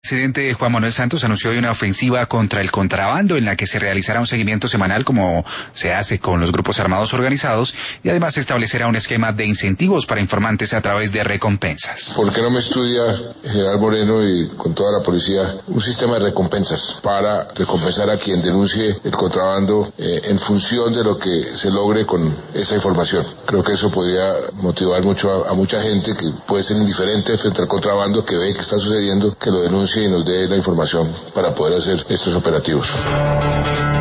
El presidente Juan Manuel Santos anunció hoy una ofensiva contra el contrabando en la que se realizará un seguimiento semanal como se hace con los grupos armados organizados y además se establecerá un esquema de incentivos para informantes a través de recompensas. ¿Por qué no me estudia, general Moreno, y con toda la policía, un sistema de recompensas para recompensar a quien denuncie el contrabando en función de lo que se logre con esa información? Creo que eso podría motivar mucho a mucha gente que puede ser indiferente frente al contrabando, que ve que está sucediendo, que lo denuncie y nos dé la información para poder hacer estos operativos.